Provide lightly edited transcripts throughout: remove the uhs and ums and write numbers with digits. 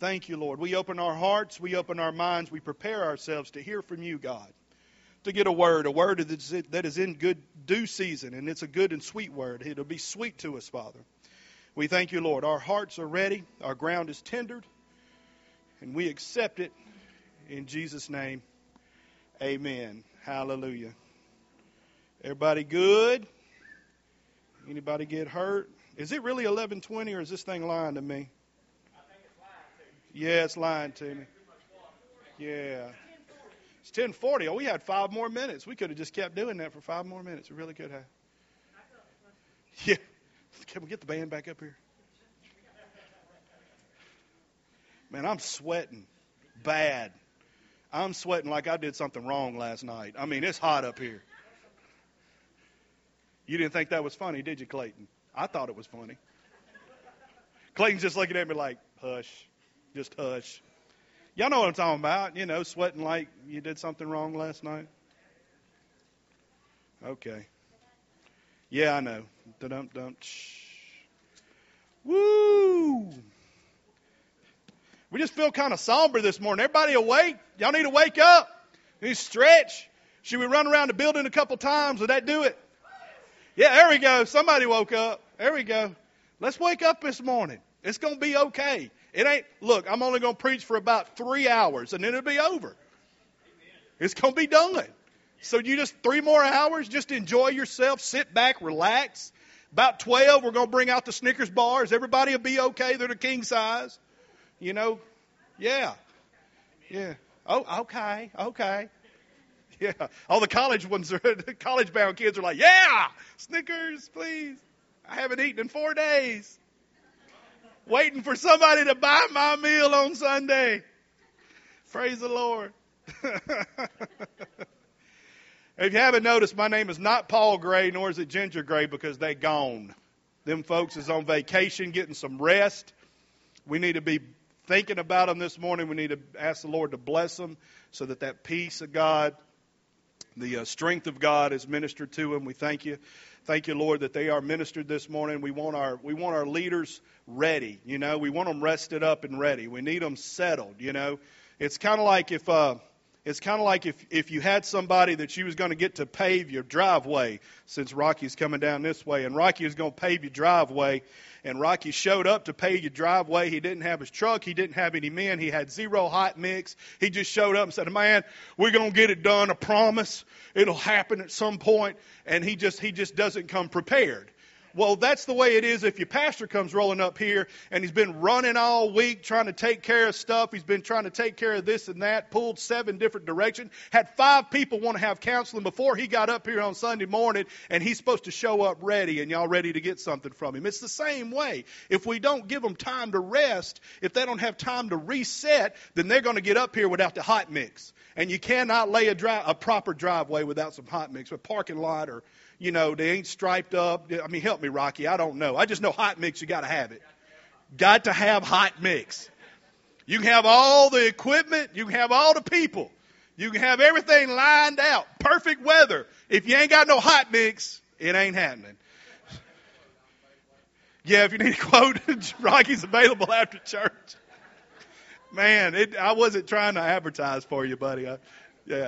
Thank you, Lord. We open our hearts, we open our minds, we prepare ourselves to hear from you, God. To get a word that is in good due season, and it's a good and sweet word. It'll be sweet to us, Father. We thank you, Lord. Our hearts are ready, our ground is tendered, and we accept it in Jesus' name. Amen. Hallelujah. Everybody good? Anybody get hurt? Is it really 11:20 or is this thing lying to me? I think it's lying to you. Yeah, it's lying to me. Yeah. It's 10:40. Oh, we had 5 more minutes. We could have just kept doing that for 5 more minutes. We really could have. Yeah. Can we get the band back up here? Man, I'm sweating bad. I'm sweating like I did something wrong last night. I mean, it's hot up here. You didn't think that was funny, did you, Clayton? I thought it was funny. Clayton's just looking at me like, hush. Just hush. Y'all know what I'm talking about. You know, sweating like you did something wrong last night. Okay. Yeah, I know. Dum-dum. Woo! We just feel kind of somber this morning. Everybody awake? Y'all need to wake up. Need to stretch. Should we run around the building a couple times? Would that do it? Yeah, there we go. Somebody woke up. There we go. Let's wake up this morning. It's going to be okay. It ain't, look, I'm only going to preach for about 3 hours and then it'll be over. It's going to be done. So you just 3 more hours, just enjoy yourself, sit back, relax. About 12, we're going to bring out the Snickers bars. Everybody will be okay. They're the king size. You know, yeah. Yeah. Oh, okay. Yeah. All the college ones are, the college bound kids are like, yeah, Snickers, please. I haven't eaten in 4 days. Waiting for somebody to buy my meal on Sunday. Praise the Lord. If you haven't noticed, my name is not Paul Gray, nor is it Ginger Gray, because they gone. Them folks is on vacation, getting some rest. We need to be thinking about them this morning. We need to ask the Lord to bless them so that that peace of God, the strength of God is ministered to them. We thank you. Thank you, Lord, that they are ministered this morning. We want our leaders ready. You know, we want them rested up and ready. We need them settled. You know, it's kind of like if you had somebody that you was going to get to pave your driveway, since Rocky's coming down this way, and Rocky is going to pave your driveway, and Rocky showed up to pave your driveway. He didn't have his truck. He didn't have any men. He had 0 hot mix. He just showed up and said, man, we're going to get it done. I promise. It'll happen at some point. And he just doesn't come prepared. Well, that's the way it is if your pastor comes rolling up here and he's been running all week trying to take care of stuff. He's been trying to take care of this and that, pulled 7 different directions, had 5 people want to have counseling before he got up here on Sunday morning, and he's supposed to show up ready, and y'all ready to get something from him. It's the same way. If we don't give them time to rest, if they don't have time to reset, then they're going to get up here without the hot mix. And you cannot lay a proper driveway without some hot mix, a parking lot, or you know, they ain't striped up. I mean, help me, Rocky. I don't know. I just know hot mix, you got to have it. Got to have hot mix. You can have all the equipment. You can have all the people. You can have everything lined out. Perfect weather. If you ain't got no hot mix, it ain't happening. Yeah, if you need a quote, Rocky's available after church. Man, I wasn't trying to advertise for you, buddy. Yeah.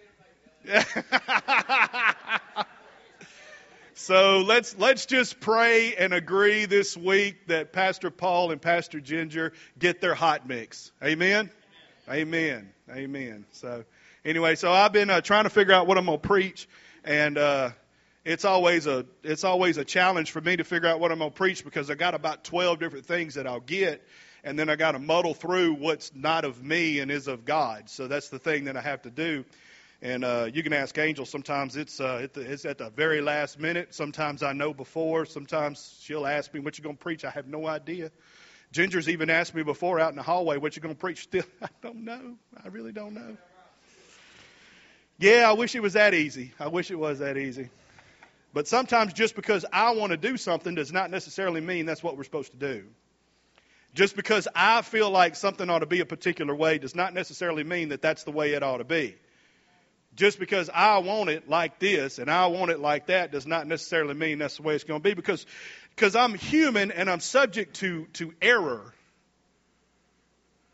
So let's just pray and agree this week that Pastor Paul and Pastor Ginger get their hot mix. Amen? Amen. Amen. So anyway, I've been trying to figure out what I'm going to preach, and it's always a challenge for me to figure out what I'm going to preach, because I got about 12 different things that I'll get, and then I got to muddle through what's not of me and is of God. So that's the thing that I have to do. And you can ask Angel. Sometimes it's at the very last minute. Sometimes I know before. Sometimes she'll ask me, what you going to preach? I have no idea. Ginger's even asked me before out in the hallway, what you going to preach? Still, I don't know. I really don't know. Yeah, I wish it was that easy. I wish it was that easy. But sometimes just because I want to do something does not necessarily mean that's what we're supposed to do. Just because I feel like something ought to be a particular way does not necessarily mean that that's the way it ought to be. Just because I want it like this and I want it like that does not necessarily mean that's the way it's going to be, because I'm human and I'm subject to error.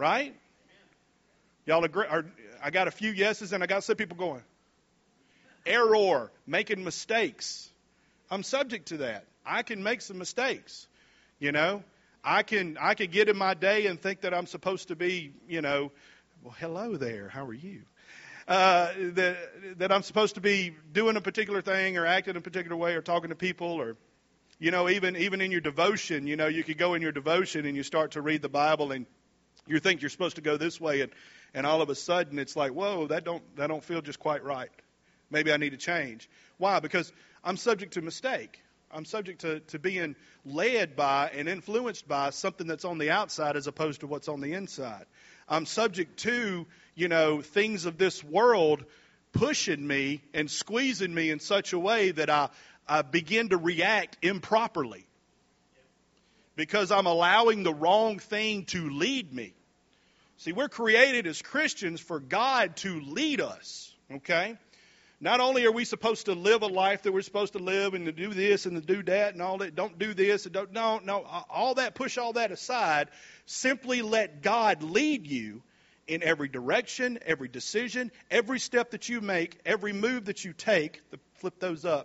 Right? Y'all agree? I got a few yeses and I got some people going. Error, making mistakes. I'm subject to that. I can make some mistakes. You know, I can get in my day and think that I'm supposed to be, well, hello there. How are you? That I'm supposed to be doing a particular thing or acting a particular way or talking to people or, even in your devotion, you could go in your devotion and you start to read the Bible and you think you're supposed to go this way and all of a sudden it's like, whoa, that don't feel just quite right. Maybe I need to change. Why? Because I'm subject to mistake. I'm subject to being led by and influenced by something that's on the outside as opposed to what's on the inside. I'm subject to, things of this world pushing me and squeezing me in such a way that I begin to react improperly because I'm allowing the wrong thing to lead me. See, we're created as Christians for God to lead us, okay? Not only are we supposed to live a life that we're supposed to live and to do this and to do that and all that, don't do this and no, all that, push all that aside. Simply let God lead you in every direction, every decision, every step that you make, every move that you take. Flip those up.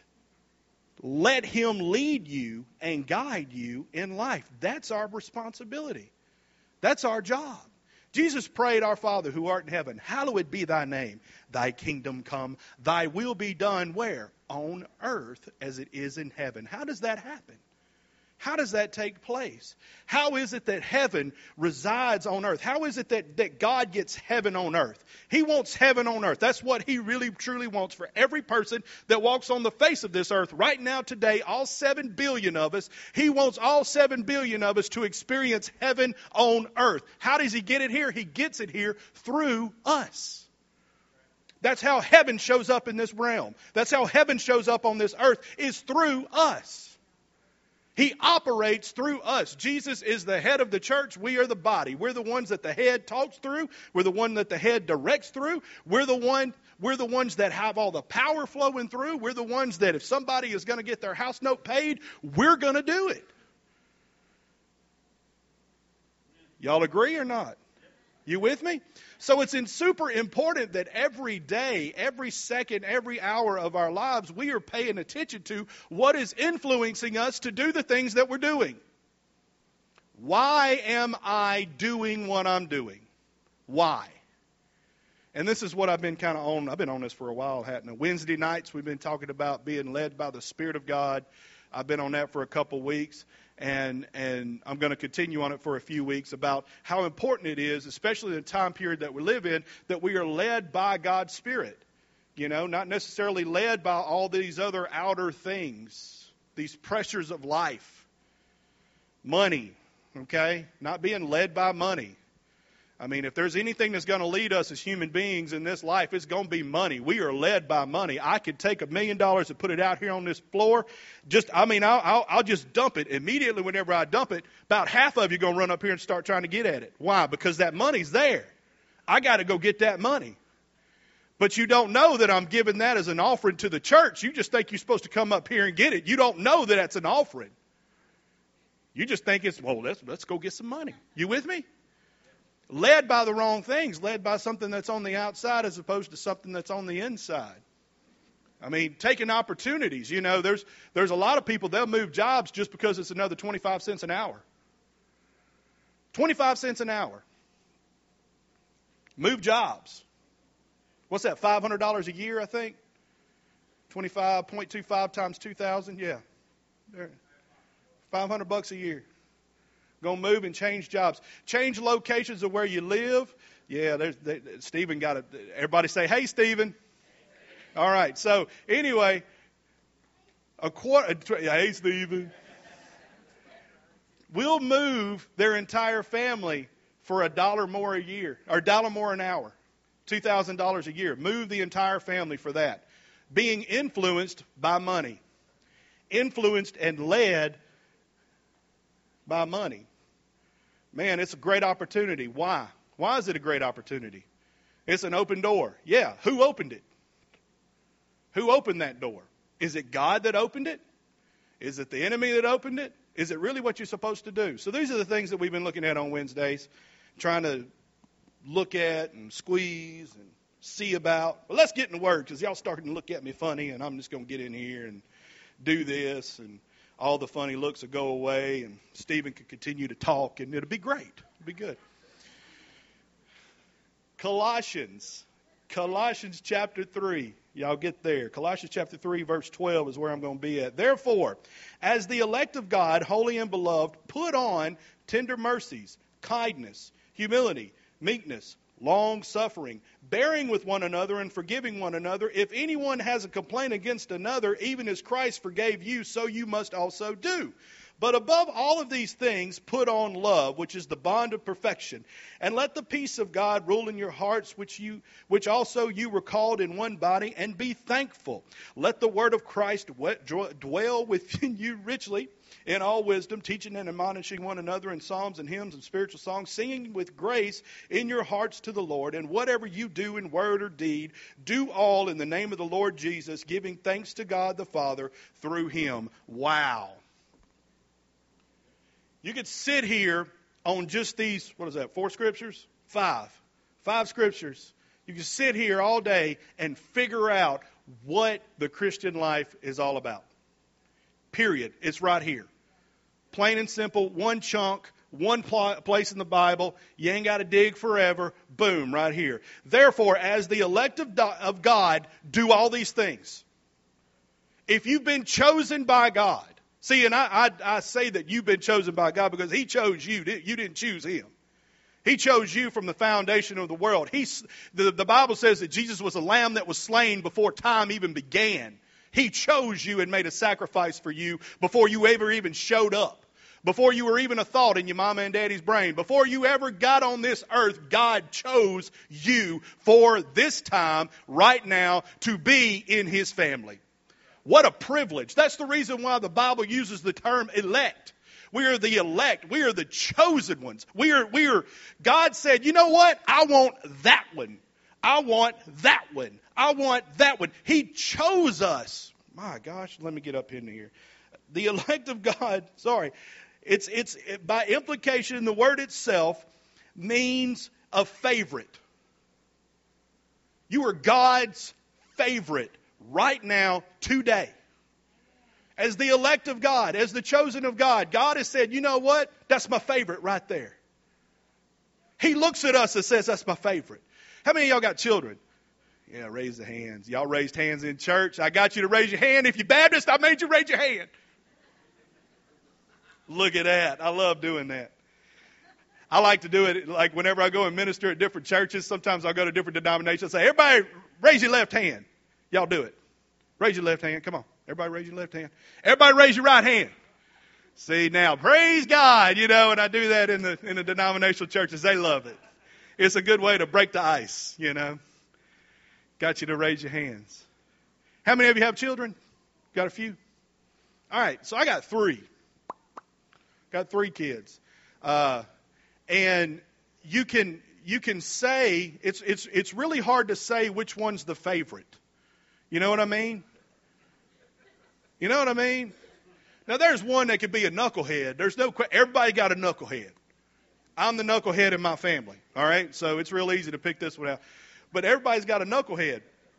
Let Him lead you and guide you in life. That's our responsibility. That's our job. Jesus prayed, Our Father who art in heaven, hallowed be thy name. Thy kingdom come, thy will be done where? On earth as it is in heaven. How does that happen? How does that take place? How is it that heaven resides on earth? How is it that God gets heaven on earth? He wants heaven on earth. That's what He really, truly wants for every person that walks on the face of this earth right now today, all 7 billion of us. He wants all 7 billion of us to experience heaven on earth. How does He get it here? He gets it here through us. That's how heaven shows up in this realm. That's how heaven shows up on this earth, is through us. He operates through us. Jesus is the head of the church. We are the body. We're the ones that the head talks through. We're the one that the head directs through. We're the ones that have all the power flowing through. We're the ones that if somebody is going to get their house note paid, we're going to do it. Y'all agree or not? You with me? So it's super important that every day, every second, every hour of our lives, we are paying attention to what is influencing us to do the things that we're doing. Why am I doing what I'm doing? Why? And this is what I've been kind of on. I've been on this for a while, hadn't I? Wednesday nights, we've been talking about being led by the Spirit of God. I've been on that for a couple weeks. And I'm going to continue on it for a few weeks about how important it is, especially in the time period that we live in, that we are led by God's Spirit. Not necessarily led by all these other outer things, these pressures of life. Money, okay? Not being led by money. I mean, if there's anything that's going to lead us as human beings in this life, it's going to be money. We are led by money. I could take $1 million and put it out here on this floor. I'll just dump it. Immediately whenever I dump it, about half of you are going to run up here and start trying to get at it. Why? Because that money's there. I got to go get that money. But you don't know that I'm giving that as an offering to the church. You just think you're supposed to come up here and get it. You don't know that that's an offering. You just think it's, let's go get some money. You with me? Led by the wrong things, led by something that's on the outside as opposed to something that's on the inside. I mean, taking opportunities. There's a lot of people, they'll move jobs just because it's another 25 cents an hour. 25 cents an hour. Move jobs. What's that, $500 a year, I think? 25.25 times 2,000, yeah. $500 a year. Going to move and change jobs. Change locations of where you live. Yeah, Stephen got it. Everybody say, hey, Stephen. All right. So, anyway, hey, Stephen. We'll move their entire family for $1 more a year, or $1 more an hour, $2,000 a year. Move the entire family for that. Being influenced by money. Influenced and led by money. Man, it's a great opportunity. Why? Why is it a great opportunity? It's an open door. Yeah, who opened it? Who opened that door? Is it God that opened it? Is it the enemy that opened it? Is it really what you're supposed to do? So these are the things that we've been looking at on Wednesdays. trying to look at and squeeze and see about. But let's get in the Word, because y'all starting to look at me funny, and I'm just going to get in here and do this, and all the funny looks will go away, and Stephen can continue to talk, and it'll be great. It'll be good. Colossians chapter 3. Y'all get there. Colossians chapter 3, verse 12 is where I'm going to be at. Therefore, as the elect of God, holy and beloved, put on tender mercies, kindness, humility, meekness, long-suffering, bearing with one another and forgiving one another. If anyone has a complaint against another, even as Christ forgave you, so you must also do. But above all of these things, put on love, which is the bond of perfection. And let the peace of God rule in your hearts, which also you were called in one body, and be thankful. Let the word of Christ dwell within you richly in all wisdom, teaching and admonishing one another in psalms and hymns and spiritual songs, singing with grace in your hearts to the Lord. And whatever you do in word or deed, do all in the name of the Lord Jesus, giving thanks to God the Father through him. Wow. You could sit here on just these, 4 scriptures? 5 scriptures. You could sit here all day and figure out what the Christian life is all about. Period. It's right here. Plain and simple, one chunk, one place in the Bible. You ain't got to dig forever. Boom, right here. Therefore, as the elect of God, do all these things. If you've been chosen by God, see, and I say that you've been chosen by God because he chose you. You didn't choose him. He chose you from the foundation of the world. The Bible says that Jesus was a lamb that was slain before time even began. He chose you and made a sacrifice for you before you ever even showed up. Before you were even a thought in your mama and daddy's brain. Before you ever got on this earth, God chose you for this time, right now, to be in his family. What a privilege. That's the reason why the Bible uses the term elect. We are the elect. We are the chosen ones. We are. God said, you know what? I want that one. I want that one. I want that one. He chose us. My gosh, let me get up in here. The elect of God, it's by implication, the word itself means a favorite. You are God's favorite right now, today. As the elect of God, as the chosen of God, God has said, you know what? That's my favorite right there. He looks at us and says, that's my favorite. How many of y'all got children? Yeah, raise the hands. Y'all raised hands in church. I got you to raise your hand. If you're Baptist, I made you raise your hand. Look at that. I love doing that. I like to do it like whenever I go and minister at different churches. Sometimes I'll go to different denominations. I say, everybody raise your left hand. Y'all do it. Raise your left hand. Come on. Everybody raise your left hand. Everybody raise your right hand. See now, praise God, and I do that in the denominational churches. They love it. It's a good way to break the ice, Got you to raise your hands. How many of you have children? Got a few? All right, so I got 3. Got 3 kids. And you can say, it's really hard to say which one's the favorite. You know what I mean? You know what I mean? Now, there's one that could be a knucklehead. Everybody got a knucklehead. I'm the knucklehead in my family, all right? So it's real easy to pick this one out. But everybody's got a knucklehead.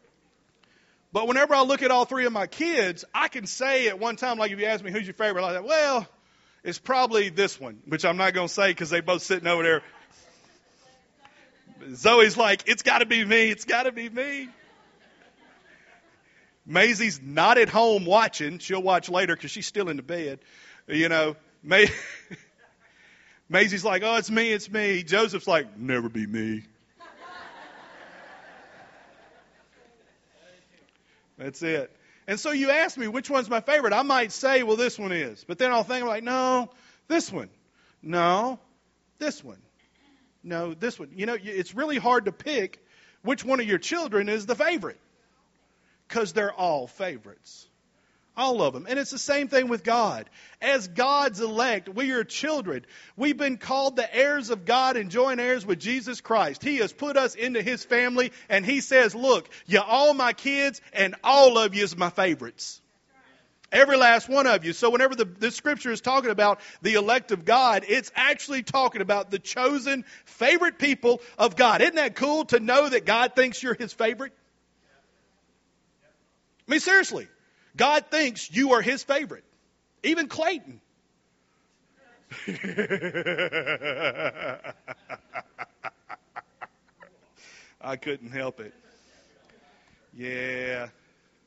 But whenever I look at all 3 of my kids, I can say at one time, like if you ask me who's your favorite, I'm like, well, it's probably this one, which I'm not going to say because they both sitting over there. Zoe's like, it's got to be me. It's got to be me. Maisie's not at home watching. She'll watch later because she's still in the bed. Maisie's like, oh, it's me, it's me. Joseph's like, never be me. That's it. And so you ask me, which one's my favorite? I might say, well, this one is. But then I'll think, I'm like, no, this one. No, this one. No, this one. It's really hard to pick which one of your children is the favorite. Because they're all favorites. All of them. And it's the same thing with God. As God's elect, we are children. We've been called the heirs of God and joint heirs with Jesus Christ. He has put us into his family, and he says, look, you're all my kids, and all of you is my favorites. Every last one of you. So whenever this scripture is talking about the elect of God, it's actually talking about the chosen favorite people of God. Isn't that cool to know that God thinks you're His favorite? I mean, seriously. God thinks you are His favorite. Even Clayton. I couldn't help it. Yeah.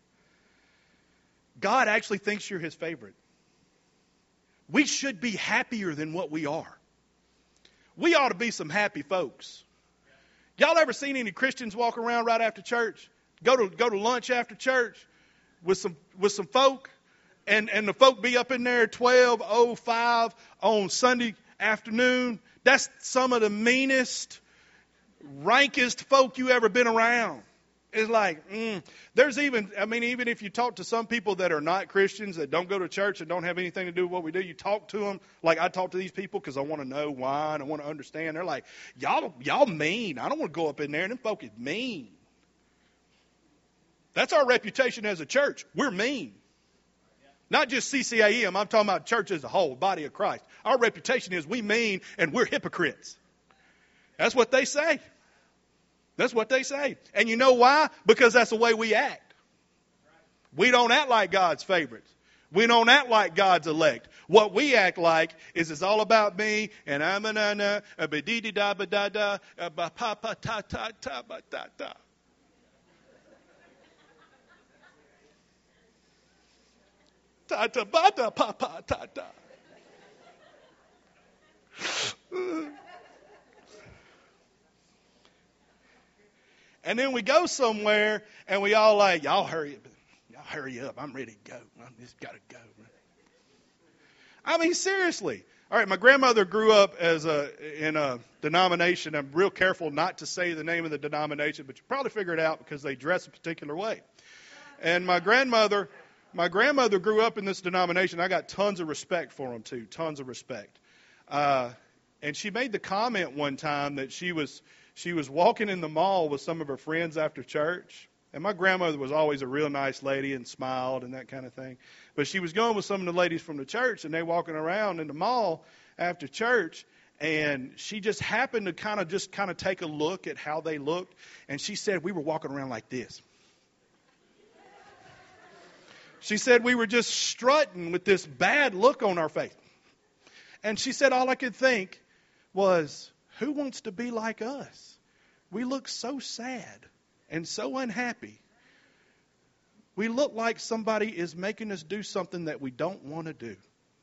God actually thinks you're His favorite. We should be happier than what we are. We ought to be some happy folks. Y'all ever seen any Christians walk around right after church? Go to lunch after church with some folk, and the folk be up in there at 12:05 on Sunday afternoon. That's some of the meanest, rankest folk you ever been around. It's like, there's even if you talk to some people that are not Christians, that don't go to church and don't have anything to do with what we do, you talk to them, like I talk to these people because I want to know why and I want to understand. They're like, y'all mean. I don't want to go up in there, and them folk is mean. That's our reputation as a church. We're mean. Not just CCAM, I'm talking about church as a whole, body of Christ. Our reputation is we mean and we're hypocrites. That's what they say. That's what they say. And you know why? Because that's the way we act. We don't act like God's favorites. We don't act like God's elect. What we act like is it's all about me, and I'm a ba-dee-dee-da-ba-da-da, ba-pa-pa-ta-ta-ta-ba-da-da. Ta-ta-ba-da-pa-pa-ta-ta. And then we go somewhere and we all like, y'all hurry up. I'm ready to go. I just got to go. I mean, seriously. All right, my grandmother grew up in a denomination. I'm real careful not to say the name of the denomination, but you probably figure it out because they dress a particular way. And my grandmother grew up in this denomination. I got tons of respect for them, too, tons of respect. And she made the comment one time that she was walking in the mall with some of her friends after church. And my grandmother was always a real nice lady and smiled and that kind of thing. But she was going with some of the ladies from the church, and they walking around in the mall after church. And she just happened to kind of take a look at how they looked. And she said we were walking around like this. She said we were just strutting with this bad look on our face. And she said all I could think was, who wants to be like us? We look so sad and so unhappy. We look like somebody is making us do something that we don't want to do.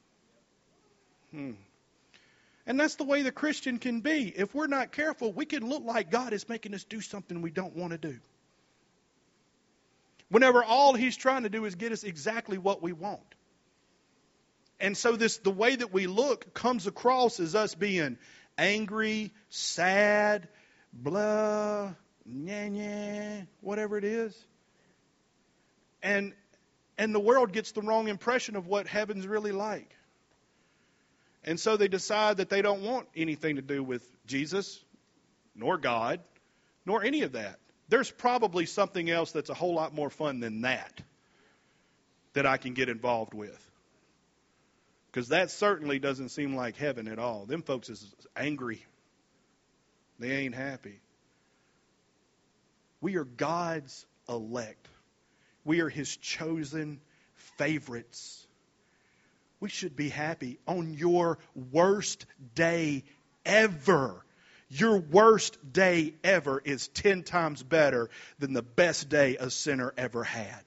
And that's the way the Christian can be. If we're not careful, we can look like God is making us do something we don't want to do. Whenever all He's trying to do is get us exactly what we want. And so the way that we look comes across as us being angry, sad, blah, nyah, whatever it is. And the world gets the wrong impression of what heaven's really like. And so they decide that they don't want anything to do with Jesus, nor God, nor any of that. There's probably something else that's a whole lot more fun than that I can get involved with. Because that certainly doesn't seem like heaven at all. Them folks is angry. They ain't happy. We are God's elect. We are His chosen favorites. We should be happy on your worst day ever. Your worst day ever is 10 times better than the best day a sinner ever had.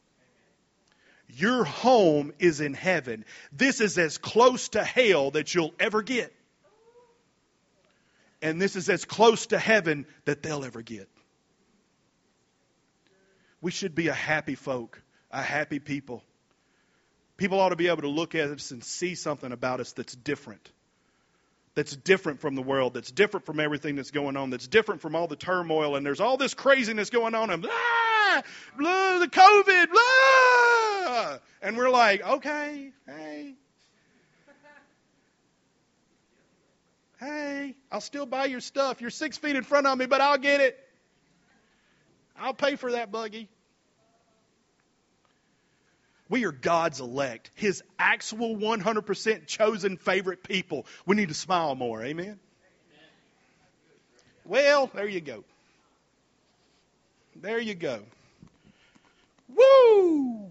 Your home is in heaven. This is as close to hell that you'll ever get. And this is as close to heaven that they'll ever get. We should be a happy folk, a happy people. People ought to be able to look at us and see something about us that's different. That's different from the world, that's different from everything that's going on, that's different from all the turmoil, and there's all this craziness going on, and blah, blah, the COVID, blah. And we're like, okay, hey, I'll still buy your stuff. You're 6 feet in front of me, but I'll get it. I'll pay for that buggy. We are God's elect, His actual 100% chosen favorite people. We need to smile more. Amen? Well, there you go. There you go. Woo!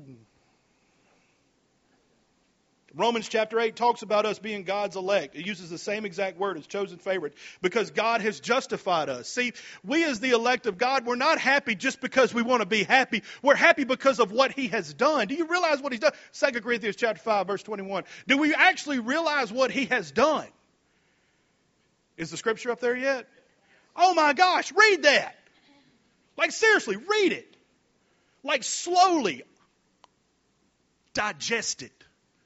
Romans chapter 8 talks about us being God's elect. It uses the same exact word as chosen favorite because God has justified us. See, we as the elect of God, we're not happy just because we want to be happy. We're happy because of what He has done. Do you realize what He's done? 2 Corinthians chapter 5, verse 21. Do we actually realize what He has done? Is the scripture up there yet? Oh my gosh, read that. Like seriously, read it. Like slowly digest it.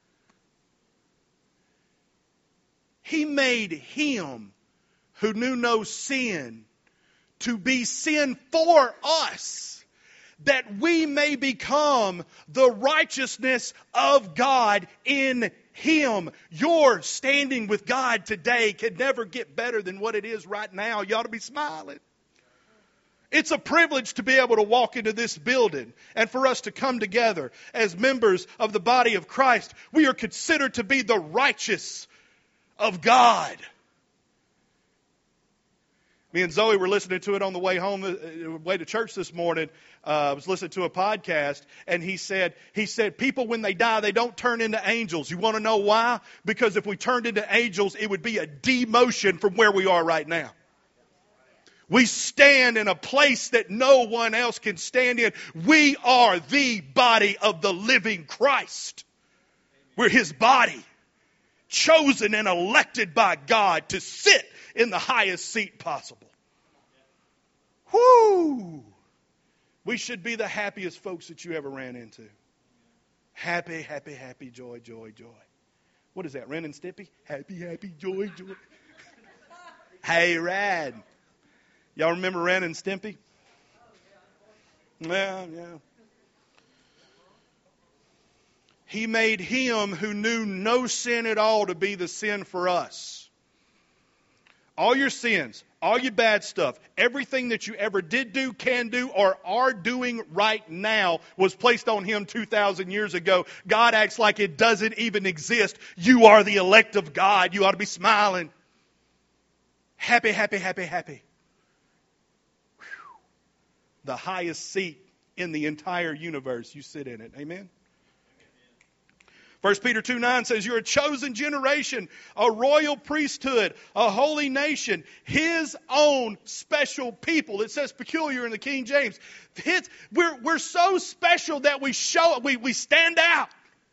He made Him who knew no sin to be sin for us, that we may become the righteousness of God in Him. Your standing with God today could never get better than what it is right now. You ought to be smiling. It's a privilege to be able to walk into this building and for us to come together as members of the body of Christ. We are considered to be the righteous of God. Me and Zoe were listening to it on the way home, way to church this morning. I was listening to a podcast, and he said, people when they die, they don't turn into angels. You want to know why? Because if we turned into angels, it would be a demotion from where we are right now. We stand in a place that no one else can stand in. We are the body of the living Christ. We're His body, chosen and elected by God to sit in the highest seat possible. Whoo! We should be the happiest folks that you ever ran into. Happy, happy, happy, joy, joy, joy. What is that, Ren and Stimpy? Happy, happy, joy, joy. Hey, Rad. Y'all remember Ren and Stimpy? Yeah. He made Him who knew no sin at all to be the sin for us. All your sins, all your bad stuff, everything that you ever did do, can do, or are doing right now was placed on Him 2,000 years ago. God acts like it doesn't even exist. You are the elect of God. You ought to be smiling. Happy, happy, happy, happy. Whew. The highest seat in the entire universe. You sit in it. Amen? 1 Peter 2:9 says, you're a chosen generation, a royal priesthood, a holy nation, His own special people. It says peculiar in the King James. We're so special that we stand out.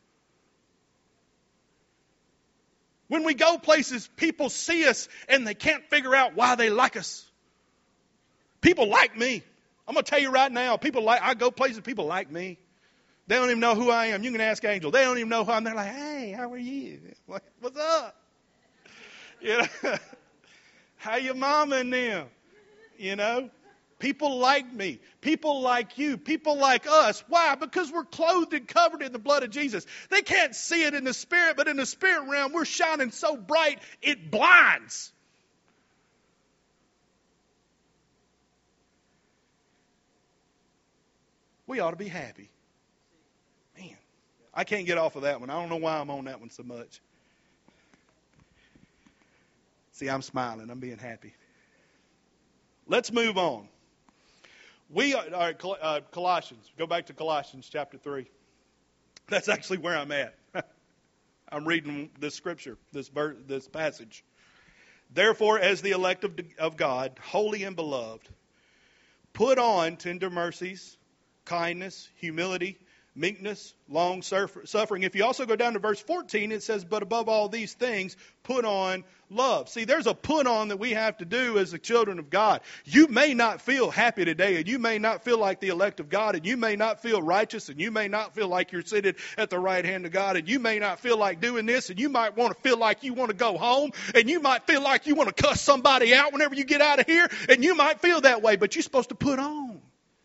When we go places, people see us and they can't figure out why they like us. People like me. I'm going to tell you right now, I go places, people like me. They don't even know who I am. You can ask Angel. They don't even know who I am. They're like, hey, how are you? Like, what's up? You know, how your mama and them? You know, people like me. People like you. People like us. Why? Because we're clothed and covered in the blood of Jesus. They can't see it in the spirit, but in the spirit realm, we're shining so bright, it blinds. We ought to be happy. Man, I can't get off of that one. I don't know why I'm on that one so much. See, I'm smiling. I'm being happy. Let's move on. Colossians. Go back to Colossians chapter 3. That's actually where I'm at. I'm reading this scripture, this passage. Therefore, as the elect of God, holy and beloved, put on tender mercies, kindness, humility, meekness, long suffering. If you also go down to verse 14, it says, but above all these things, put on love. See, there's a put on that we have to do as the children of God. You may not feel happy today, and you may not feel like the elect of God, and you may not feel righteous, and you may not feel like you're seated at the right hand of God, and you may not feel like doing this, and you might want to feel like you want to go home, and you might feel like you want to cuss somebody out whenever you get out of here, and you might feel that way, but you're supposed to put on.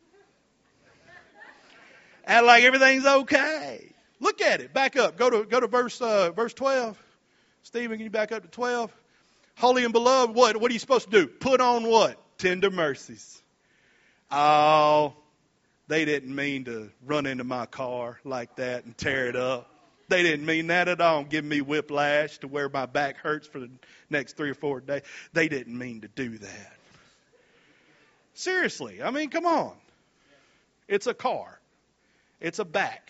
Act like everything's okay. Look at it. Back up. Go to verse 12. Stephen, can you back up to 12? Holy and beloved, what are you supposed to do? Put on what? Tender mercies. Oh, They didn't mean to run into my car like that and tear it up. They didn't mean that at all, give me whiplash to where my back hurts for the next 3 or 4 days. They didn't mean to do that. Seriously, I mean, come on. It's a car. It's a back.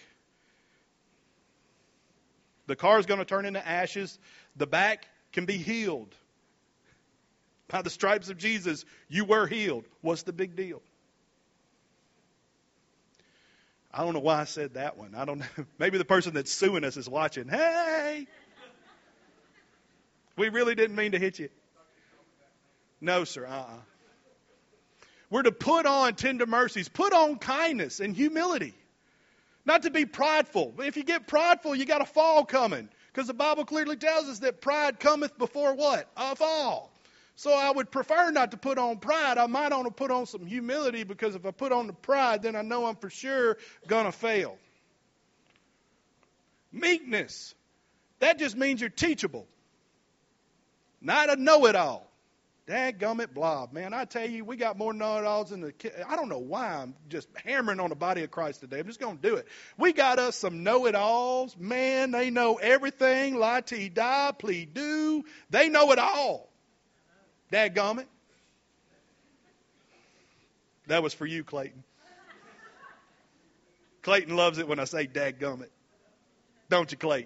The car is going to turn into ashes. The back can be healed. By the stripes of Jesus, you were healed. What's the big deal? I don't know why I said that one. I don't know. Maybe the person that's suing us is watching. Hey! We really didn't mean to hit you. No, sir. We're to put on tender mercies. Put on kindness and humility. Not to be prideful. If you get prideful, you got a fall coming. Because the Bible clearly tells us that pride cometh before what? A fall. So I would prefer not to put on pride. I might want to put on some humility, because if I put on the pride, then I know I'm for sure going to fail. Meekness. That just means you're teachable. Not a know-it-all. Dadgummit blob. Man, I tell you, we got more know-it-alls in the... I don't know why I'm just hammering on the body of Christ today. I'm just going to do it. We got us some know-it-alls. Man, they know everything. La-ti-da, plea-do. They know it all. Dadgummit. That was for you, Clayton. Clayton loves it when I say dadgummit. Don't you, Clayton?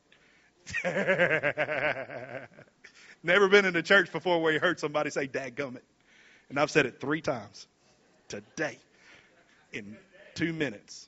Never been in a church before where you heard somebody say dadgummit. And I've said it 3 times today in 2 minutes.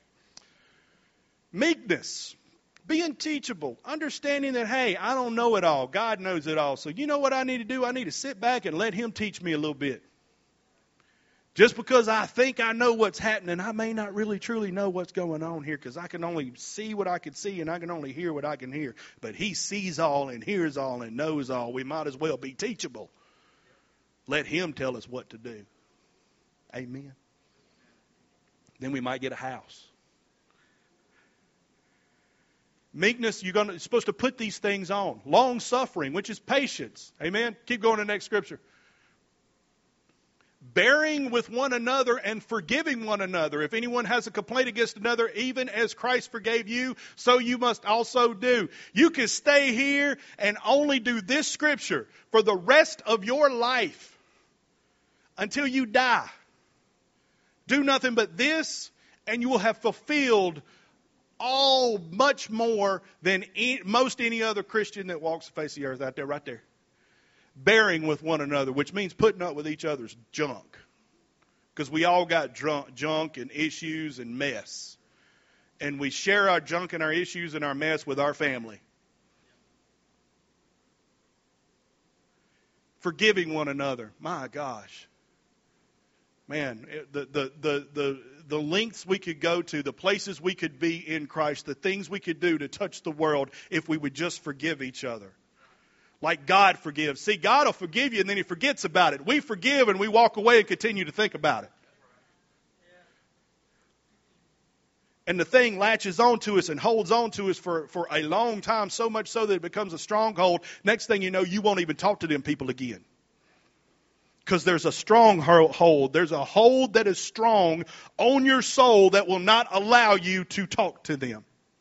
Meekness. Being teachable. Understanding that, hey, I don't know it all. God knows it all. So you know what I need to do? I need to sit back and let Him teach me a little bit. Just because I think I know what's happening, I may not really truly know what's going on here, because I can only see what I can see and I can only hear what I can hear. But He sees all and hears all and knows all. We might as well be teachable. Let Him tell us what to do. Amen. Then we might get a house. Meekness, you're supposed to put these things on. Long suffering, which is patience. Amen. Keep going to the next scripture. Bearing with one another and forgiving one another. If anyone has a complaint against another, even as Christ forgave you, so you must also do. You can stay here and only do this scripture for the rest of your life until you die. Do nothing but this, and you will have fulfilled all much more than most any other Christian that walks the face of the earth out there, right there. Bearing with one another, which means putting up with each other's junk. Because we all got junk and issues and mess. And we share our junk and our issues and our mess with our family. Forgiving one another. My gosh. Man, the lengths we could go to, the places we could be in Christ, the things we could do to touch the world if we would just forgive each other. Like God forgives. See, God will forgive you and then He forgets about it. We forgive and we walk away and continue to think about it. And the thing latches on to us and holds on to us for a long time, so much so that it becomes a stronghold. Next thing you know, you won't even talk to them people again. Because there's a strong hold. There's a hold that is strong on your soul that will not allow you to talk to them.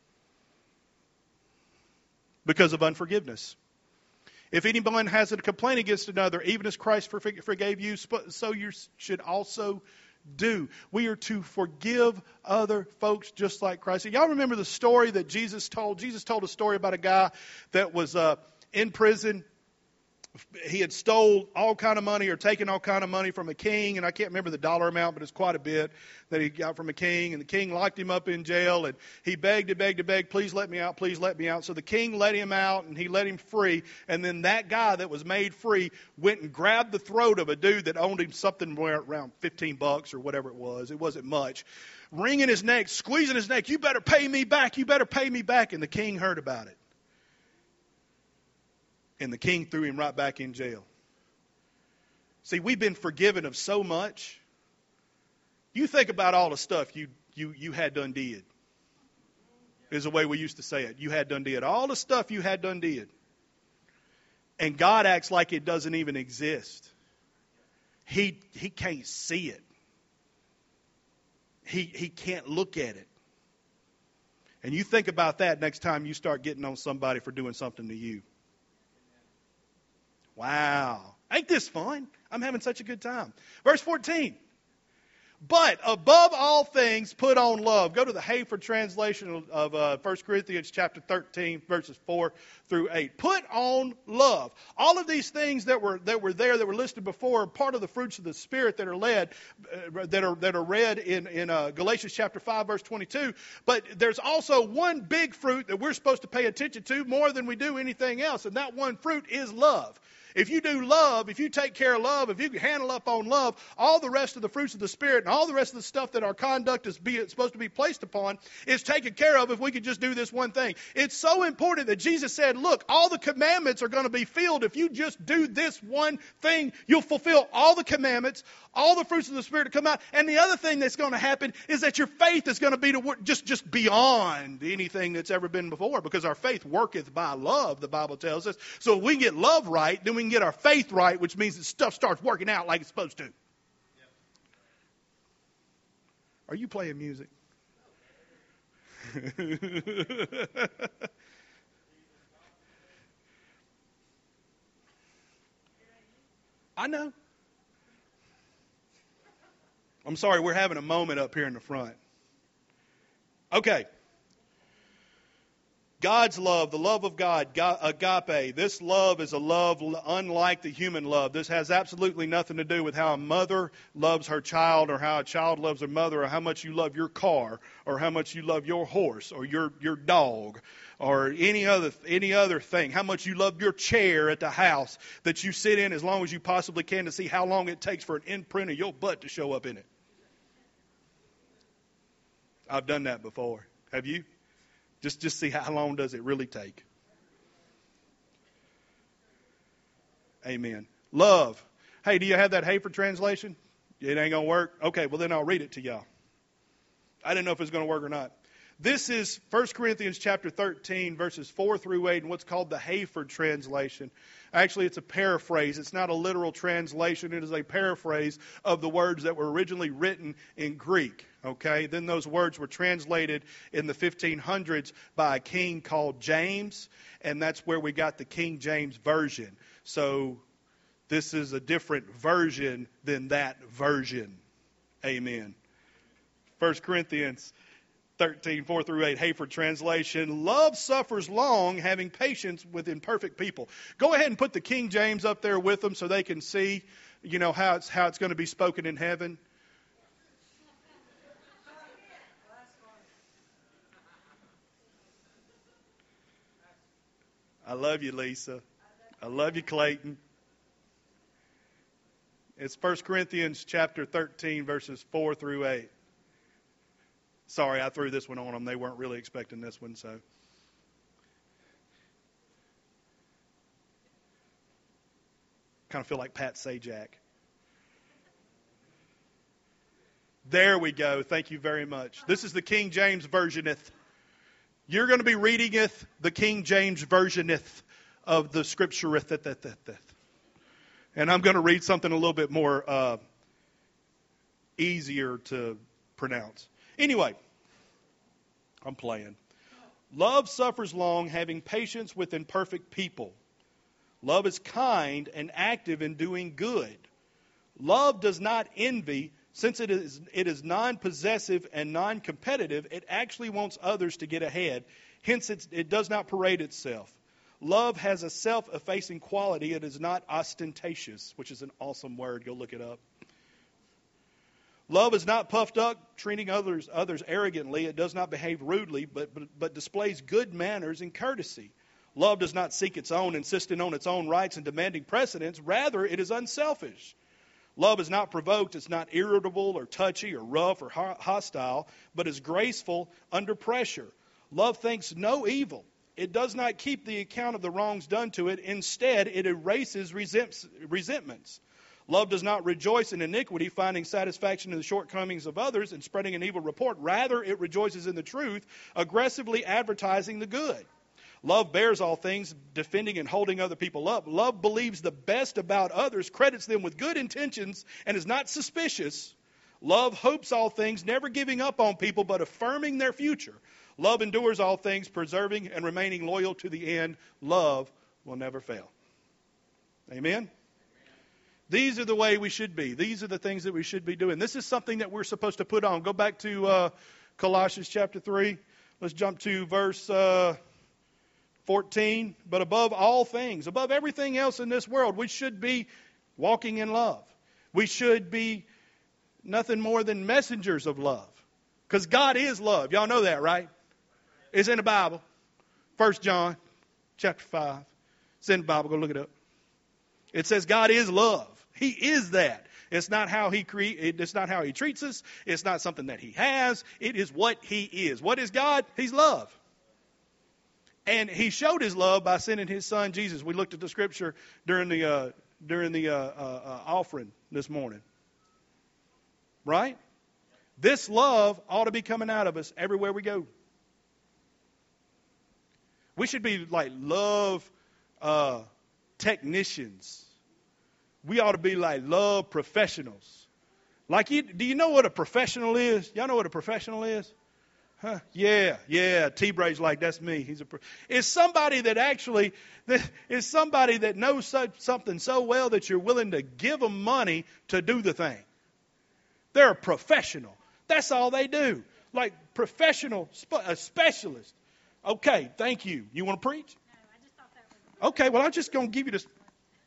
Because of unforgiveness. If anyone has a complaint against another, even as Christ forgave you, so you should also do. We are to forgive other folks just like Christ. Y'all remember the story that Jesus told? Jesus told a story about a guy that was in prison. He had stole all kind of money or taken all kind of money from a king, and I can't remember the dollar amount, but it's quite a bit that he got from a king, and the king locked him up in jail, and he begged, please let me out, please let me out. So the king let him out, and he let him free, and then that guy that was made free went and grabbed the throat of a dude that owned him something around $15 or whatever it was. It wasn't much. Wringing his neck, squeezing his neck, you better pay me back, and the king heard about it. And the king threw him right back in jail. See, we've been forgiven of so much. You think about all the stuff you had done did. Is the way we used to say it. You had done did. All the stuff you had done did. And God acts like it doesn't even exist. He can't see it. he can't look at it. And you think about that next time you start getting on somebody for doing something to you. Wow. Ain't this fun? I'm having such a good time. Verse 14. But above all things, put on love. Go to the Hayford translation of 1 Corinthians chapter 13, verses 4 through 8. Put on love. All of these things that were there, that were listed before, are part of the fruits of the Spirit that are read in Galatians chapter 5, verse 22. But there's also one big fruit that we're supposed to pay attention to more than we do anything else, and that one fruit is love. If you do love, if you take care of love, if you handle up on love, all the rest of the fruits of the Spirit and all the rest of the stuff that our conduct is supposed to be placed upon is taken care of if we could just do this one thing. It's so important that Jesus said, look, all the commandments are going to be filled. If you just do this one thing, you'll fulfill all the commandments, all the fruits of the Spirit to come out. And the other thing that's going to happen is that your faith is going to be just beyond anything that's ever been before, because our faith worketh by love, the Bible tells us. So if we can get love right, then we can get our faith right, which means that stuff starts working out like it's supposed to. Are you playing music? I know. I'm sorry, we're having a moment up here in the front. Okay. God's love, the love of God, agape. This love is a love unlike the human love. This has absolutely nothing to do with how a mother loves her child, or how a child loves their mother, or how much you love your car, or how much you love your horse, or your dog, or any other thing. How much you love your chair at the house that you sit in as long as you possibly can to see how long it takes for an imprint of your butt to show up in it. I've done that before. Have you? Just see how long does it really take. Amen. Love. Hey, do you have that Hayford translation? It ain't going to work? Okay, well then I'll read it to y'all. I didn't know if it was going to work or not. This is 1 Corinthians chapter 13, verses 4 through 8, in what's called the Hayford translation. Actually, it's a paraphrase. It's not a literal translation. It is a paraphrase of the words that were originally written in Greek. Okay? Then those words were translated in the 1500s by a king called James, and that's where we got the King James Version. So this is a different version than that version. Amen. 1 Corinthians 13, 4 through 8, Hayford translation. Love suffers long, having patience with imperfect people. Go ahead and put the King James up there with them so they can see, how it's going to be spoken in heaven. I love you, Lisa. I love you, Clayton. It's 1 Corinthians chapter 13, verses 4 through 8. Sorry, I threw this one on them. They weren't really expecting this one, so. Kind of feel like Pat Sajak. There we go. Thank you very much. This is the King James Versioneth. You're going to be reading the King James Versioneth of the Scriptureth. And I'm going to read something a little bit more easier to pronounce. Anyway, I'm playing. Love suffers long, having patience with imperfect people. Love is kind and active in doing good. Love does not envy, since it is non-possessive and non-competitive. It actually wants others to get ahead. Hence, it does not parade itself. Love has a self-effacing quality. It is not ostentatious, which is an awesome word. Go look it up. Love is not puffed up, treating others arrogantly. It does not behave rudely, but displays good manners and courtesy. Love does not seek its own, insisting on its own rights and demanding precedence. Rather, it is unselfish. Love is not provoked. It's not irritable or touchy or rough or hostile, but is graceful under pressure. Love thinks no evil. It does not keep the account of the wrongs done to it. Instead, it erases resentments. Love does not rejoice in iniquity, finding satisfaction in the shortcomings of others and spreading an evil report. Rather, it rejoices in the truth, aggressively advertising the good. Love bears all things, defending and holding other people up. Love believes the best about others, credits them with good intentions, and is not suspicious Love hopes all things, never giving up on people, but affirming their future. Love endures all things, preserving and remaining loyal to the end. Love will never fail. Amen? These are the way we should be. These are the things that we should be doing. This is something that we're supposed to put on. Go back to Colossians chapter 3. Let's jump to verse 14. But above all things, above everything else in this world, we should be walking in love. We should be nothing more than messengers of love. Because God is love. Y'all know that, right? It's in the Bible. 1 John chapter 5. It's in the Bible. Go look it up. It says God is love. He is that. It's not how it's not how he treats us. It's not something that he has. It is what he is. What is God? He's love. And he showed his love by sending his son Jesus. We looked at the scripture during the offering this morning. Right? This love ought to be coming out of us everywhere we go. We should be like love technicians. We ought to be like love professionals. Like, do you know what a professional is? Y'all know what a professional is? Huh? Yeah. T-Bray's like, that's me. It's somebody that actually is somebody that knows something so well that you're willing to give them money to do the thing. They're a professional. That's all they do. Like professional, a specialist. Okay, thank you. You want to preach? No, I just thought that was... Okay, well, I'm just going to give you this.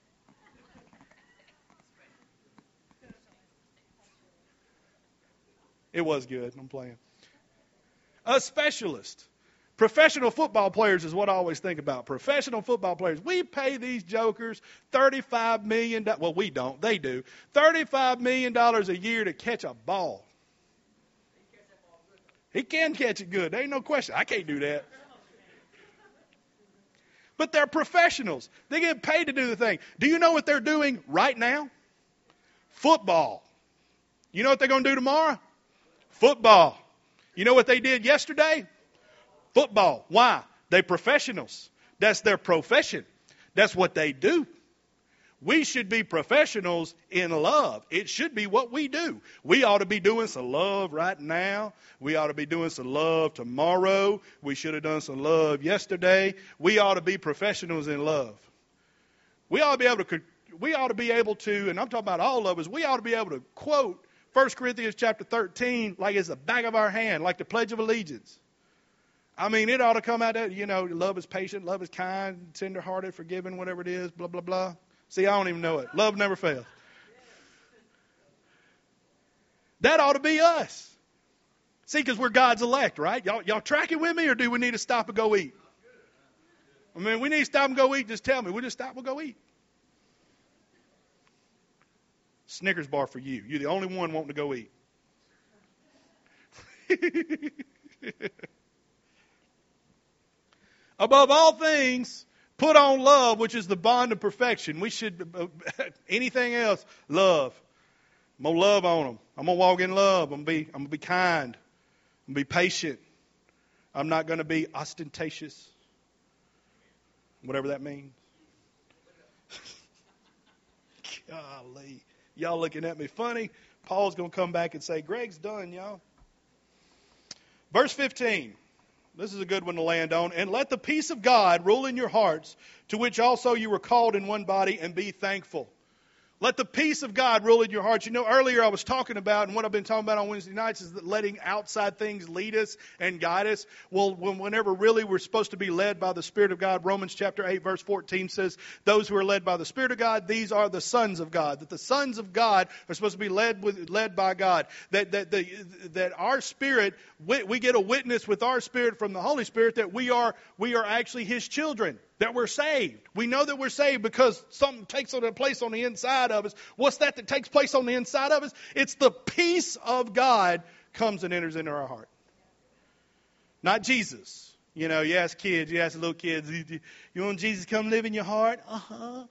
It was good. I'm playing. A specialist. Professional football players is what I always think about. Professional football players. We pay these jokers $35 million. Well, we don't. They do. $35 million a year to catch a ball. He can catch it good. There ain't no question. I can't do that. But they're professionals. They get paid to do the thing. Do you know what they're doing right now? Football. You know what they're going to do tomorrow? Football. You know what they did yesterday? Football. Why? They're professionals. That's their profession. That's what they do. We should be professionals in love. It should be what we do. We ought to be doing some love right now. We ought to be doing some love tomorrow. We should have done some love yesterday. We ought to be professionals in love. We ought to be able to, and I'm talking about all of us, we ought to be able to quote 1 Corinthians chapter 13 like it's the back of our hand, like the Pledge of Allegiance. I mean, it ought to come out that, love is patient, love is kind, tender-hearted, forgiving, whatever it is, blah, blah, blah. See, I don't even know it. Love never fails. That ought to be us. See, because we're God's elect, right? Y'all tracking with me, or do we need to stop and go eat? I mean, we need to stop and go eat. Just tell me. We'll just stop and go eat. Snickers bar for you. You're the only one wanting to go eat. Above all things, put on love, which is the bond of perfection. We should, anything else, love. I'm going to love on them. I'm going to walk in love. I'm going to be kind. I'm going to be patient. I'm not going to be ostentatious. Whatever that means. Golly. Y'all looking at me funny. Paul's going to come back and say, Greg's done, y'all. Verse 15. This is a good one to land on. And let the peace of God rule in your hearts, to which also you were called in one body, and be thankful. Let the peace of God rule in your hearts. You know, earlier I was talking about, and what I've been talking about on Wednesday nights, is that letting outside things lead us and guide us. Well, whenever really we're supposed to be led by the Spirit of God, Romans chapter 8, verse 14 says, those who are led by the Spirit of God, these are the sons of God. That the sons of God are supposed to be led by God. That our spirit, we get a witness with our spirit from the Holy Spirit that we are actually His children. That we're saved. We know that we're saved because something takes place on the inside of us. What's that takes place on the inside of us? It's the peace of God comes and enters into our heart. Not Jesus. You ask kids, you ask little kids, you want Jesus to come live in your heart? Uh-huh.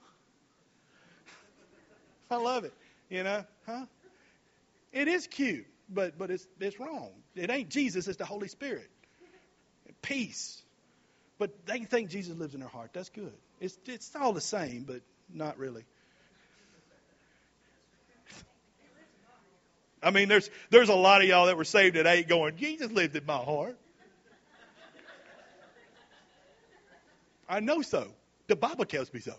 I love it. Huh? It is cute, but it's wrong. It ain't Jesus, it's the Holy Spirit. Peace. But they think Jesus lives in their heart. That's good. It's all the same, but not really. I mean, there's a lot of y'all that were saved at 8 going, Jesus lived in my heart. I know so. The Bible tells me so.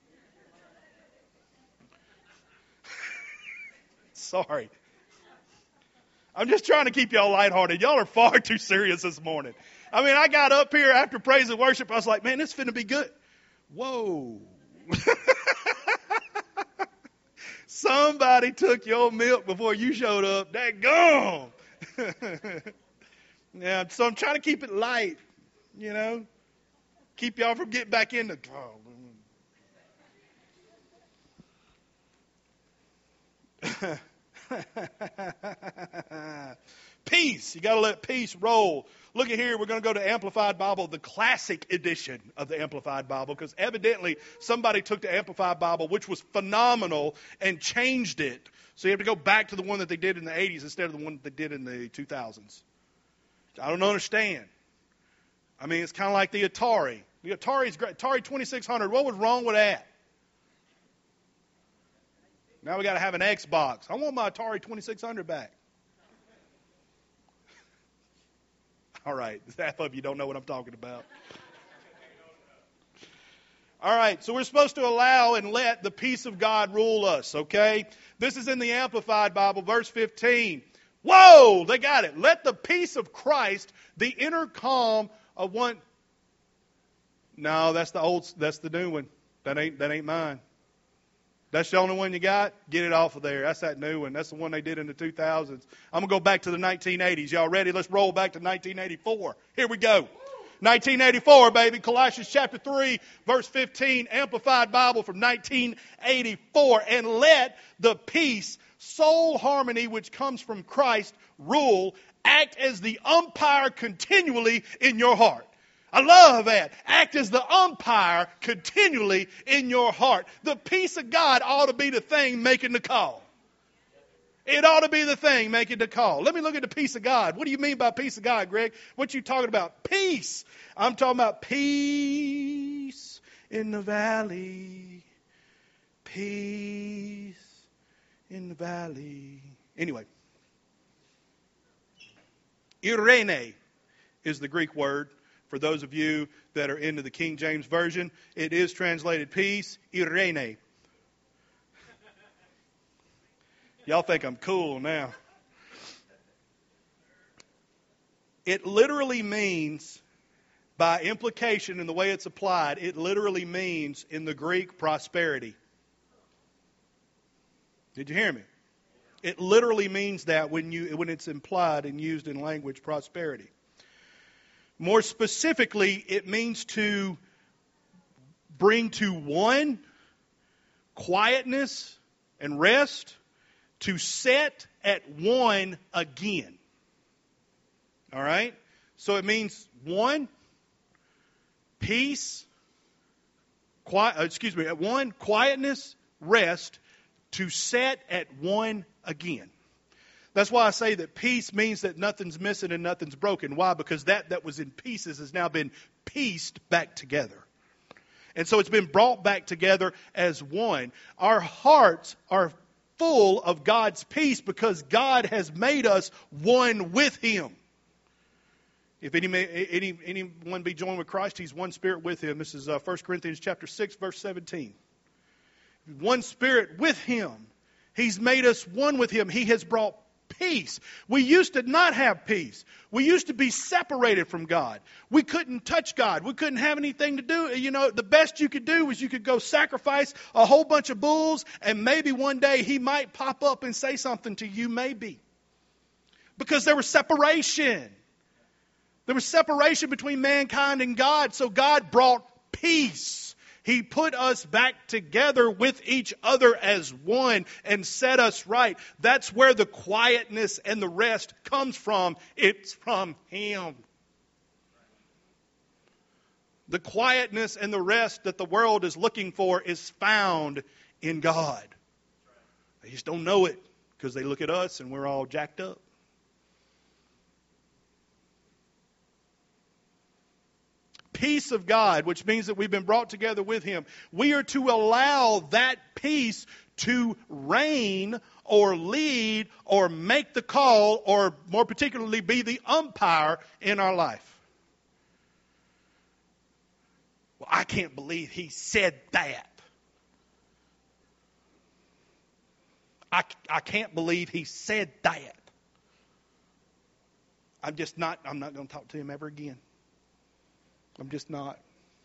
Sorry. I'm just trying to keep y'all lighthearted. Y'all are far too serious this morning. I mean, I got up here after praise and worship. I was like, man, this is finna be good. Whoa. Somebody took your milk before you showed up. Daggone. Yeah, so I'm trying to keep it light, you know. Keep y'all from getting back in the... Peace. You got to let peace roll. Look at here. We're going to go to Amplified Bible, the classic edition of the Amplified Bible, because evidently somebody took the Amplified Bible, which was phenomenal, and changed it. So you have to go back to the one that they did in the 80s instead of the one that they did in the 2000s. I don't understand. I mean, it's kind of like the Atari. The Atari's great. Atari 2600. What was wrong with that? Now we got to have an Xbox. I want my Atari 2600 back. All right. Half of you don't know what I'm talking about. All right. So we're supposed to allow and let the peace of God rule us, okay? This is in the Amplified Bible, verse 15. Whoa! They got it. Let the peace of Christ, the inner calm of one... No, that's the new one. That ain't mine. That's the only one you got? Get it off of there. That's that new one. That's the one they did in the 2000s. I'm going to go back to the 1980s. Y'all ready? Let's roll back to 1984. Here we go. 1984, baby. Colossians chapter 3, verse 15. Amplified Bible from 1984. And let the peace, soul harmony, which comes from Christ, rule, act as the umpire continually in your heart. I love that. Act as the umpire continually in your heart. The peace of God ought to be the thing making the call. It ought to be the thing making the call. Let me look at the peace of God. What do you mean by peace of God, Greg? What you talking about? Peace. I'm talking about peace in the valley. Peace in the valley. Anyway. Irene is the Greek word. For those of you that are into the King James Version, it is translated peace, Irene. Y'all think I'm cool now. It literally means, by implication in the way it's applied, it literally means in the Greek prosperity. Did you hear me? It literally means that when it's implied and used in language, prosperity. More specifically, it means to bring to one quietness and rest, to set at one again. All right? So it means one, peace, one, quietness, rest, to set at one again. That's why I say that peace means that nothing's missing and nothing's broken. Why? Because that was in pieces has now been pieced back together. And so it's been brought back together as one. Our hearts are full of God's peace because God has made us one with Him. If anyone be joined with Christ, He's one spirit with Him. This is 1 Corinthians chapter 6, verse 17. One spirit with Him. He's made us one with Him. He has brought peace. We used to not have peace. We used to be separated from God. We couldn't touch God. We couldn't have anything to do. You know, the best you could do was you could go sacrifice a whole bunch of bulls, and maybe one day He might pop up and say something to you, maybe. Because there was separation. There was separation between mankind and God, so God brought peace. He put us back together with each other as one and set us right. That's where the quietness and the rest comes from. It's from Him. The quietness and the rest that the world is looking for is found in God. They just don't know it because they look at us and we're all jacked up. peace of God, which means that we've been brought together with Him. We are to allow that peace to reign or lead or make the call or more particularly be the umpire in our life. Well, I can't believe he said that. I can't believe he said that. I'm not going to talk to him ever again. I'm just not.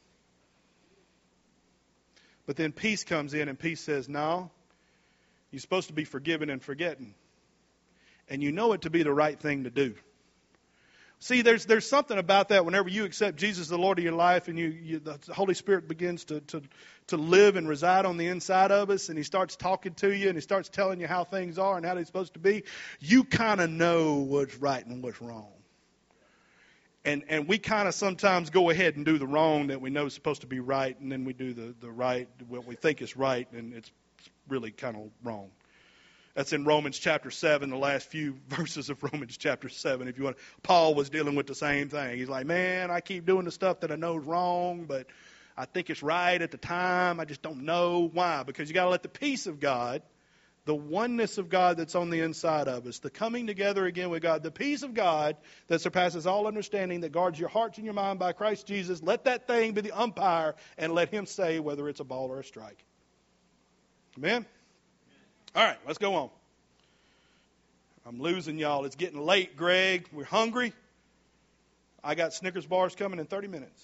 But then peace comes in and peace says, no, you're supposed to be forgiving and forgetting. And you know it to be the right thing to do. See, there's something about that whenever you accept Jesus as the Lord of your life and the Holy Spirit begins to live and reside on the inside of us and He starts talking to you and He starts telling you how things are and how they're supposed to be, you kind of know what's right and what's wrong. And we kind of sometimes go ahead and do the wrong that we know is supposed to be right, and then we do the right, what we think is right, and it's really kind of wrong. That's in Romans chapter 7, the last few verses of Romans chapter 7. If you want, Paul was dealing with the same thing. He's like, man, I keep doing the stuff that I know is wrong, but I think it's right at the time. I just don't know why. Because you got to let the peace of God, the oneness of God that's on the inside of us, the coming together again with God, the peace of God that surpasses all understanding, that guards your hearts and your mind by Christ Jesus, let that thing be the umpire and let Him say whether it's a ball or a strike. Amen? All right, let's go on. I'm losing y'all. It's getting late, Greg. We're hungry. I got Snickers bars coming in 30 minutes.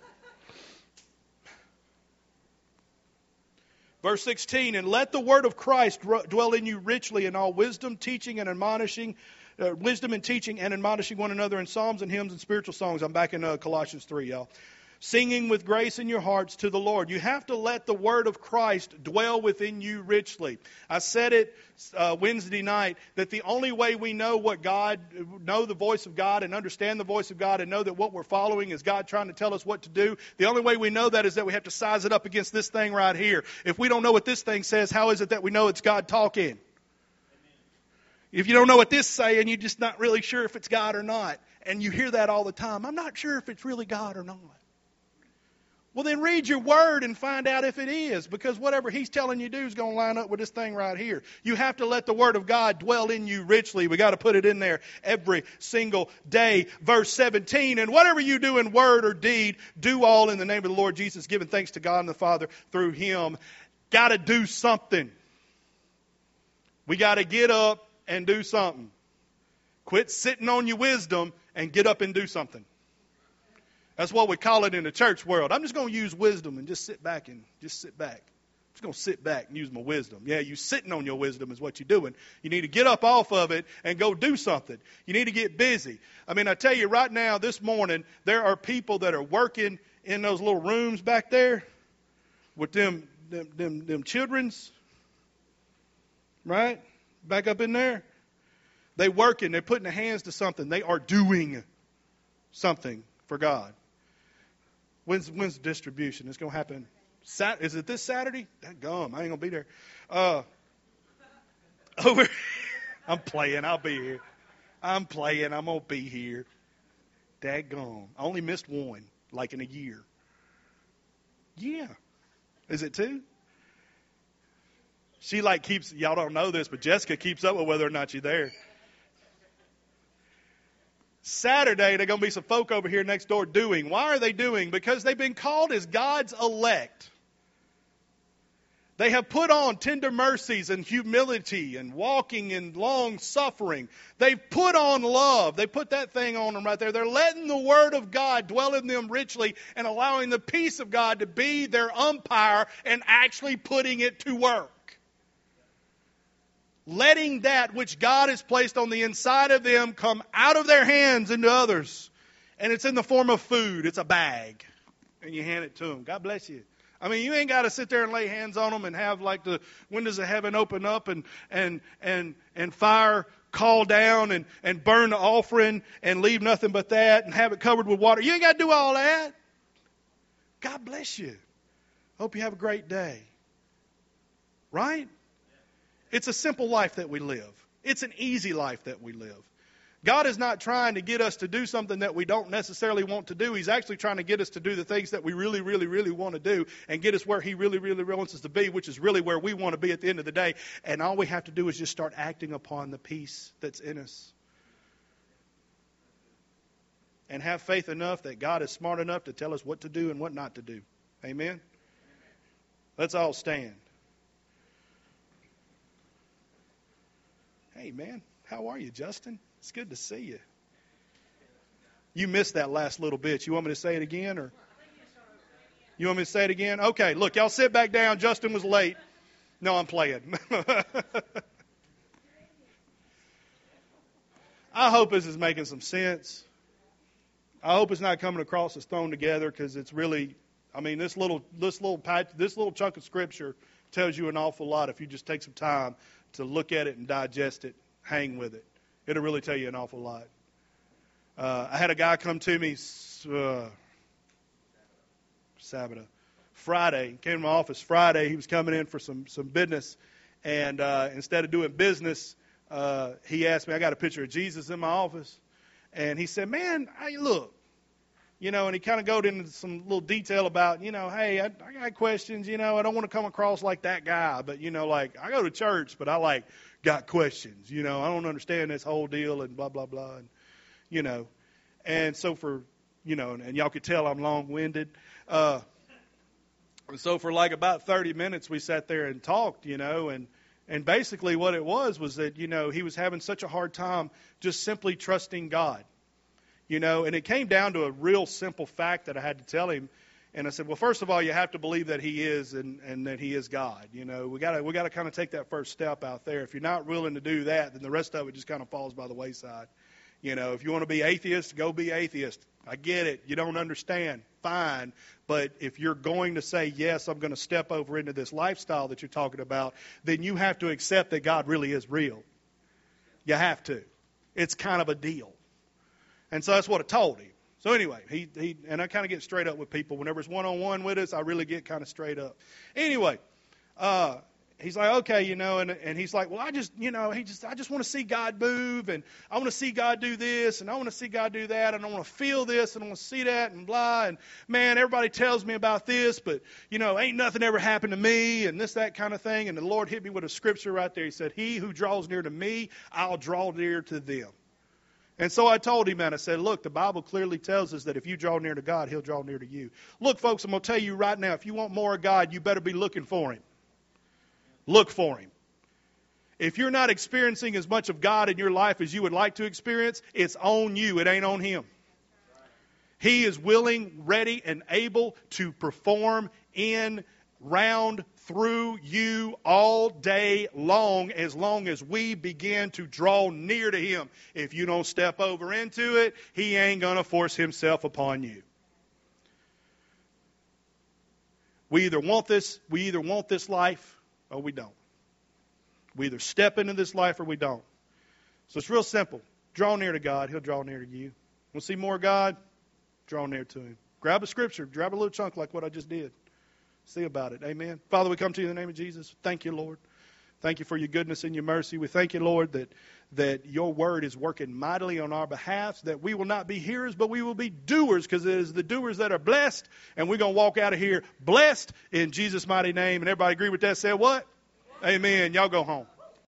Verse 16, and let the word of Christ dwell in you richly in all wisdom, teaching and admonishing, wisdom and teaching and admonishing one another in psalms and hymns and spiritual songs. I'm back in Colossians 3, y'all. Singing with grace in your hearts to the Lord. You have to let the word of Christ dwell within you richly. I said it Wednesday night that the only way we know the voice of God and understand the voice of God and know that what we're following is God trying to tell us what to do, the only way we know that is that we have to size it up against this thing right here. If we don't know what this thing says, how is it that we know it's God talking? If you don't know what this is saying, you're just not really sure if it's God or not. And you hear that all the time. I'm not sure if it's really God or not. Well, then read your word and find out if it is, because whatever He's telling you to do is going to line up with this thing right here. You have to let the word of God dwell in you richly. We got to put it in there every single day. Verse 17, and whatever you do in word or deed, do all in the name of the Lord Jesus, giving thanks to God and the Father through Him. Got to do something. We got to get up and do something. Quit sitting on your wisdom and get up and do something. That's what we call it in the church world. I'm just going to use wisdom and just sit back. I'm just going to sit back and use my wisdom. Yeah, you sitting on your wisdom is what you're doing. You need to get up off of it and go do something. You need to get busy. I mean, I tell you right now, this morning, there are people that are working in those little rooms back there with them children's, right? Back up in there. They working. They're putting their hands to something. They are doing something for God. When's the distribution? It's going to happen. Is it this Saturday? Dadgum, I ain't going to be there. I'm playing. I'll be here. I'm playing. I'm going to be here. Dadgum. I only missed one, like in a year. Yeah. Is it two? She keeps, y'all don't know this, but Jessica keeps up with whether or not you're there. Saturday, there are going to be some folk over here next door doing. Why are they doing? Because they've been called as God's elect. They have put on tender mercies and humility and walking in long suffering. They've put on love. They put that thing on them right there. They're letting the Word of God dwell in them richly and allowing the peace of God to be their umpire and actually putting it to work. Letting that which God has placed on the inside of them come out of their hands into others. And it's in the form of food. It's a bag. And you hand it to them. God bless you. I mean, you ain't got to sit there and lay hands on them and have the windows of heaven open up and fire call down and burn the offering and leave nothing but that and have it covered with water. You ain't got to do all that. God bless you. Hope you have a great day. Right? It's a simple life that we live. It's an easy life that we live. God is not trying to get us to do something that we don't necessarily want to do. He's actually trying to get us to do the things that we really, really, really want to do and get us where He really, really wants us to be, which is really where we want to be at the end of the day. And all we have to do is just start acting upon the peace that's in us. And have faith enough that God is smart enough to tell us what to do and what not to do. Amen? Let's all stand. Hey, man, how are you, Justin? It's good to see you. You missed that last little bit. You want me to say it again? Or you want me to say it again? Okay, look, y'all sit back down. Justin was late. No, I'm playing. I hope this is making some sense. I hope it's not coming across as thrown together, because it's really, I mean, this little chunk of Scripture tells you an awful lot if you just take some time to look at it and digest it, hang with it. It'll really tell you an awful lot. I had a guy come to me Friday. Came to my office Friday. He was coming in for some business, and instead of doing business, he asked me. I got a picture of Jesus in my office, and he said, "Man, hey, look." And he kind of got into some little detail about, hey, I got questions, I don't want to come across like that guy, but, like, I go to church, but I, got questions, I don't understand this whole deal and blah, blah, blah, and, and so for, and y'all could tell I'm long-winded, so for, about 30 minutes we sat there and talked, and basically what it was that, he was having such a hard time just simply trusting God. And it came down to a real simple fact that I had to tell him. And I said, well, first of all, you have to believe that He is and that He is God. We got to kind of take that first step out there. If you're not willing to do that, then the rest of it just kind of falls by the wayside. If you want to be atheist, go be atheist. I get it. You don't understand. Fine. But if you're going to say, yes, I'm going to step over into this lifestyle that you're talking about, then you have to accept that God really is real. You have to. It's kind of a deal. And so that's what I told him. So anyway, he and I kind of get straight up with people. Whenever it's one-on-one with us, I really get kind of straight up. Anyway, he's like, okay, and he's like, well, I just want to see God move, and I want to see God do this, and I want to see God do that, and I want to feel this, and I want to see that, and blah, and man, everybody tells me about this, but, ain't nothing ever happened to me, and this, that kind of thing. And the Lord hit me with a scripture right there. He said, he who draws near to me, I'll draw near to them. And so I told him that. I said, look, the Bible clearly tells us that if you draw near to God, He'll draw near to you. Look, folks, I'm going to tell you right now, if you want more of God, you better be looking for Him. Look for Him. If you're not experiencing as much of God in your life as you would like to experience, it's on you. It ain't on Him. He is willing, ready, and able to perform in, round, through you all day long as we begin to draw near to Him. If you don't step over into it, He ain't going to force Himself upon you. We either want this life or we don't. We either step into this life or we don't. So it's real simple. Draw near to God, He'll draw near to you. Want to see more of God? Draw near to Him. Grab a scripture, grab a little chunk like what I just did. See about it. Amen. Father, we come to you in the name of Jesus. Thank you, Lord. Thank you for your goodness and your mercy. We thank you, Lord, that your word is working mightily on our behalf, that we will not be hearers, but we will be doers, because it is the doers that are blessed, and we're going to walk out of here blessed in Jesus' mighty name. And everybody agree with that? Say what? Amen. Y'all go home.